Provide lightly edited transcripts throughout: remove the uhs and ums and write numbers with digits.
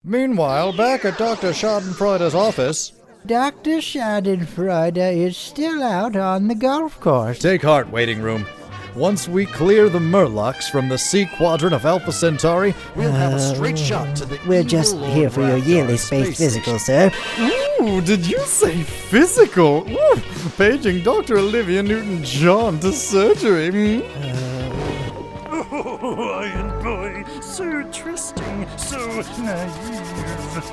Meanwhile, back at Dr. Schadenfreude's office... Dr. Schadenfreude is still out on the golf course. Take heart, waiting room. Once we clear the Murlocs from the C quadrant of Alpha Centauri, we'll have a straight shot to the We're just here for your yearly space physical, sir. Ooh, did you say physical? Ooh, paging Dr. Olivia Newton-John to surgery. Oh, Iron Boy, so trusting, so naive.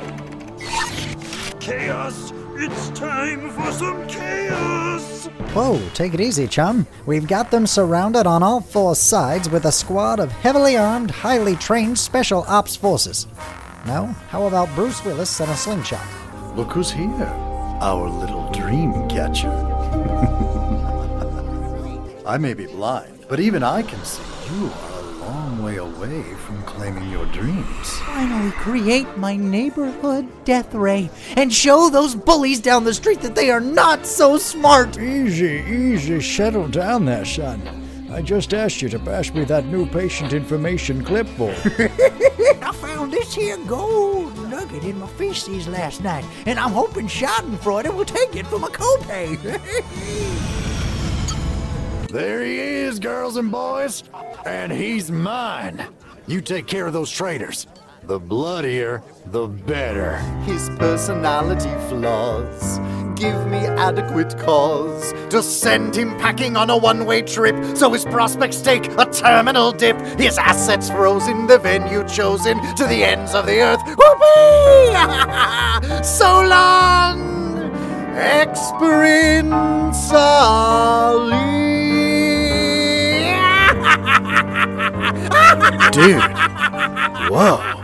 Chaos! It's time for some chaos! Whoa, take it easy, chum. We've got them surrounded on all four sides with a squad of heavily armed, highly trained special ops forces. Now, how about Bruce Willis and a slingshot? Look who's here. Our little dream catcher. I may be blind, but even I can see you are a long way away from claiming your dreams. Finally create my neighborhood death ray and show those bullies down the street that they are not so smart. Easy, settle down there, son. I just asked you to pass me that new patient information clipboard. I found this here gold nugget in my feces last night, and I'm hoping Schadenfreude will take it for my copay. There he is, girls and boys. And he's mine. You take care of those traitors. The bloodier, the better. His personality flaws give me adequate cause to send him packing on a one-way trip, so his prospects take a terminal dip. His assets frozen, the venue chosen, to the ends of the earth. Whoopee! So long, Experience Ali. Dude, whoa.